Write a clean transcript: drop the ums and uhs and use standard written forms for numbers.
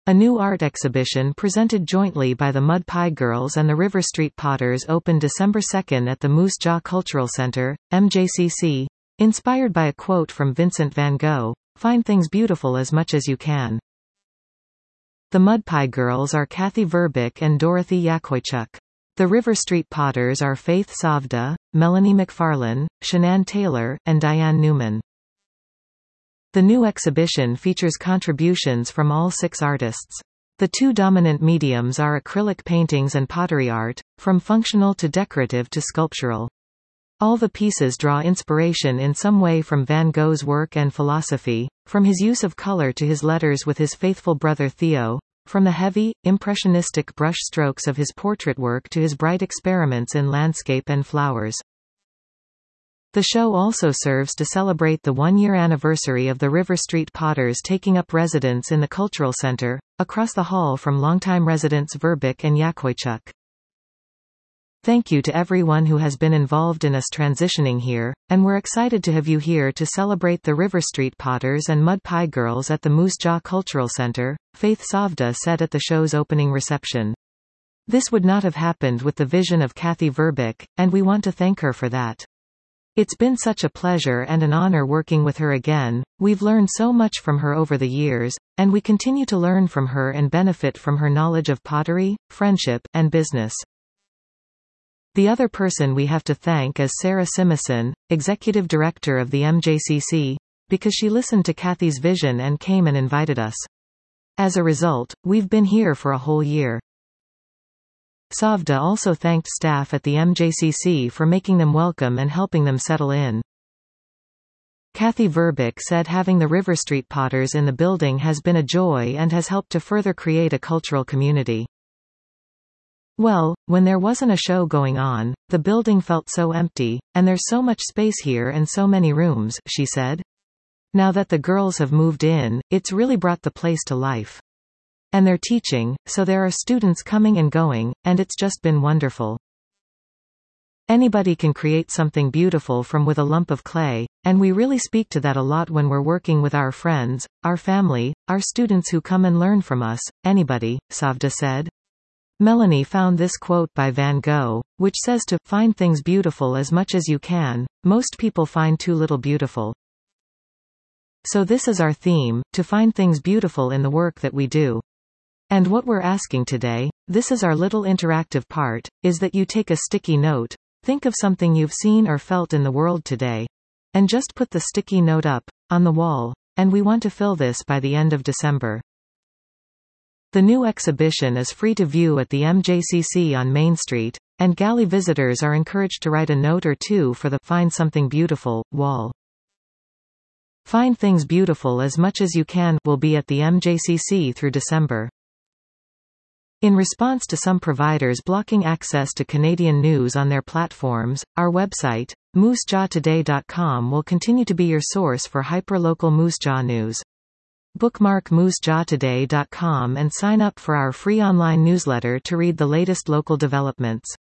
A new art exhibition presented jointly by the Mud Pie Girls and the River Street Potters opened December 2 at the Moose Jaw Cultural Center, MJCC, inspired by a quote from Vincent van Gogh, "Find things beautiful as much as you can." The Mud Pie Girls are Kathy Verbeek and Dorothy Yakoychuk. The River Street Potters are Faith Savda, Melanie McFarlane, Shanann Taylor, and Diane Newman. The new exhibition features contributions from all 6 artists. The 2 dominant mediums are acrylic paintings and pottery art, from functional to decorative to sculptural. All the pieces draw inspiration in some way from Van Gogh's work and philosophy, from his use of color to his letters with his faithful brother Theo, from the heavy, impressionistic brush strokes of his portrait work to his bright experiments in landscape and flowers. The show also serves to celebrate the 1-year anniversary of the River Street Potters taking up residence in the Cultural Center, across the hall from longtime residents Verbeek and Yakoychuk. Thank you to everyone who has been involved in us transitioning here, and we're excited to have you here to celebrate the River Street Potters and Mud Pie Girls at the Moose Jaw Cultural Center, Faith Savda said at the show's opening reception. This would not have happened with the vision of Kathy Verbeek, and we want to thank her for that. It's been such a pleasure and an honor working with her again. We've learned so much from her over the years, and we continue to learn from her and benefit from her knowledge of pottery, friendship, and business. The other person we have to thank is Sarah Simison, Executive Director of the MJCC, because she listened to Kathy's vision and came and invited us. As a result, we've been here for a whole year. Savda also thanked staff at the MJCC for making them welcome and helping them settle in. Kathy Verbeek said having the River Street Potters in the building has been a joy and has helped to further create a cultural community. Well, when there wasn't a show going on, the building felt so empty, and there's so much space here and so many rooms, she said. Now that the girls have moved in, it's really brought the place to life. And they're teaching, so there are students coming and going, and it's just been wonderful. Anybody can create something beautiful from with a lump of clay, and we really speak to that a lot when we're working with our friends, our family, our students who come and learn from us, anybody, Savda said. Melanie found this quote by Van Gogh, which says to find things beautiful as much as you can. Most people find too little beautiful. So this is our theme, to find things beautiful in the work that we do. And what we're asking today, this is our little interactive part, is that you take a sticky note, think of something you've seen or felt in the world today, and just put the sticky note up, on the wall, and we want to fill this by the end of December. The new exhibition is free to view at the MJCC on Main Street, and galley visitors are encouraged to write a note or two for the Find Something Beautiful wall. Find Things Beautiful as Much as You Can will be at the MJCC through December. In response to some providers blocking access to Canadian news on their platforms, our website, moosejawtoday.com will continue to be your source for hyperlocal Moose Jaw news. Bookmark moosejawtoday.com and sign up for our free online newsletter to read the latest local developments.